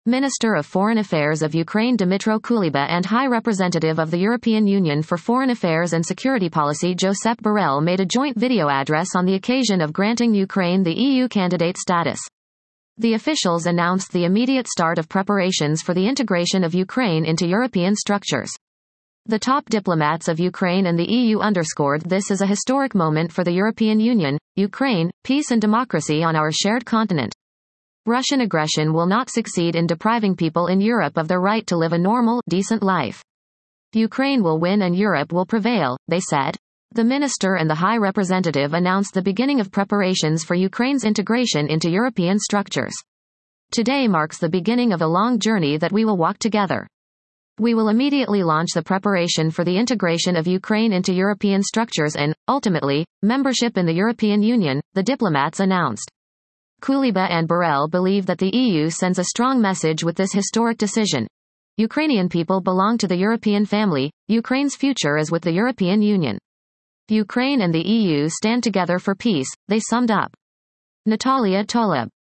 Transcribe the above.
Minister of Foreign Affairs of Ukraine Dmytro Kuleba and High Representative of the European Union for Foreign Affairs and Security Policy Josep Borrell made a joint video address on the occasion of granting Ukraine the EU candidate status. The officials announced the immediate start of preparations for the integration of Ukraine into European structures. The top diplomats of Ukraine and the EU underscored this is a historic moment for the European Union, Ukraine, peace and democracy on our shared continent. Russian aggression will not succeed in depriving people in Europe of their right to live a normal, decent life. Ukraine will win and Europe will prevail, they said. The minister and the High Representative announced the beginning of preparations for Ukraine's integration into European structures. Today marks the beginning of a long journey that we will walk together. We will immediately launch the preparation for the integration of Ukraine into European structures and, ultimately, membership in the European Union, the diplomats announced. Kuleba and Borrell believe that the EU sends a strong message with this historic decision. Ukrainian people belong to the European family, Ukraine's future is with the European Union. Ukraine and the EU stand together for peace, they summed up. Natalia Toleb